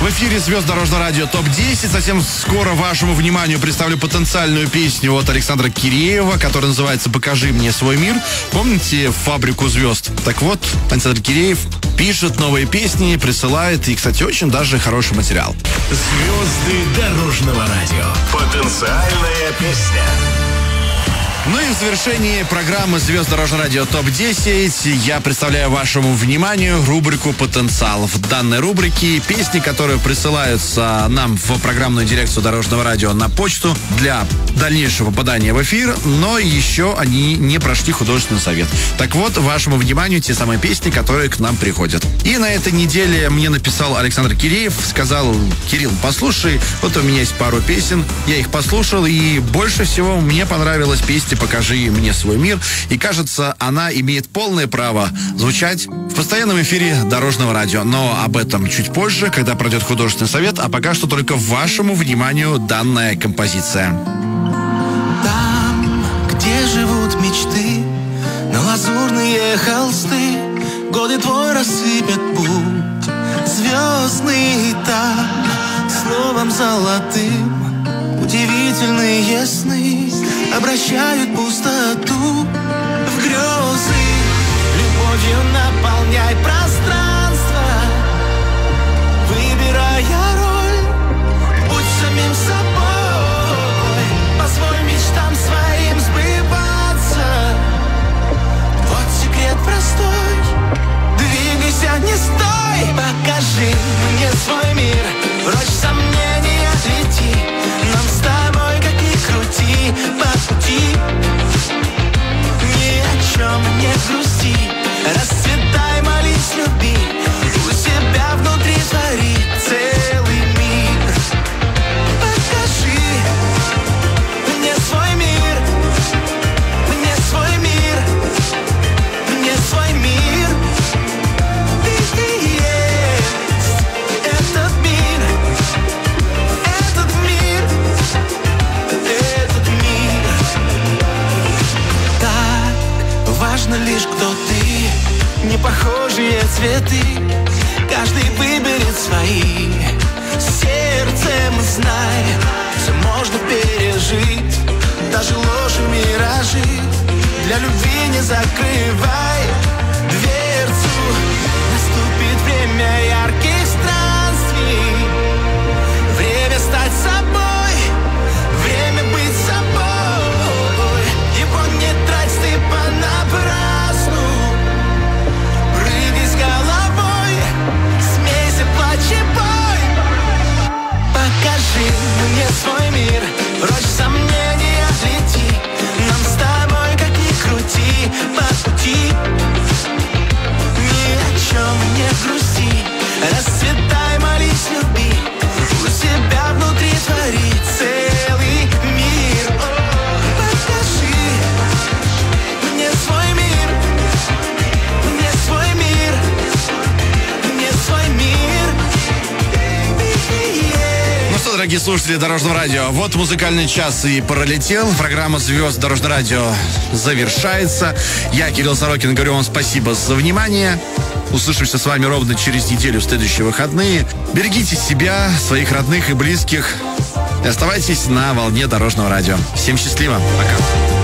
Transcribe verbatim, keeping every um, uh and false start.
В эфире «Звезд Дорожного радио» топ десять. Совсем скоро вашему вниманию представлю потенциальную песню от Александра Киреева, которая называется «Покажи мне свой мир». Помните «Фабрику звезд»? Так вот, Александр Киреев пишет новые песни, присылает, и, кстати, очень даже хороший материал. «Звезды Дорожного радио». Потенциальная песня. Ну и в завершении программы «Звезд Дорожного радио» топ десять я представляю вашему вниманию рубрику «Потенциал». В данной рубрике песни, которые присылаются нам в программную дирекцию Дорожного радио на почту для дальнейшего попадания в эфир, но еще они не прошли художественный совет. Так вот, вашему вниманию те самые песни, которые к нам приходят. И на этой неделе мне написал Александр Киреев, сказал: Кирилл, послушай, вот у меня есть пару песен, я их послушал, и больше всего мне понравилась песня «Покажи мне свой мир». И кажется, она имеет полное право звучать в постоянном эфире Дорожного радио. Но об этом чуть позже, когда пройдет художественный совет. А пока что только вашему вниманию данная композиция. Там, где живут мечты, на лазурные холсты, годы твой рассыпят путь звездный там, словом золотым, удивительные сны обращают пустоту в грезы. Любовью наполняй пространство, выбирая роль, будь самим собой, позволь мечтам своим сбываться. Вот секрет простой, двигайся, не стой, покажи мне свой мир, прочь сомнения лети, нам с тобой как ни крути по пути, ни о чем не грусти, расцветай, молись, люби, у себя внутри твори целый мир. Покажи мне свой мир, мне свой мир, мне свой мир. Ты и есть этот мир, этот мир, этот мир. Так важно лишь, кто ты, не похожие цветы, каждый выберет свои. Сердцем знай, все можно пережить, даже ложь и миражи. Для любви не закрывай дверцу, наступит время ярких странствий, время стать собой, время быть собой. Его не трать ты понапрасну, прыгай с головой, смейся, плачь и бой. Покажи мне свой мир, прочь сомнения лети, нам с тобой как ни крути по пути, ни о чем не грусти, расцветай, молись, люби, у себя внутри твори целый мир. Покажи мне свой мир, мне свой мир, мне свой мир. Ну что, дорогие слушатели Дорожного радио, вот музыкальный час и пролетел. Программа «Звезд Дорожного радио» завершается. Я, Кирилл Сорокин, говорю вам спасибо за внимание. Услышимся с вами ровно через неделю в следующие выходные. Берегите себя, своих родных и близких. И оставайтесь на волне Дорожного радио. Всем счастливо. Пока.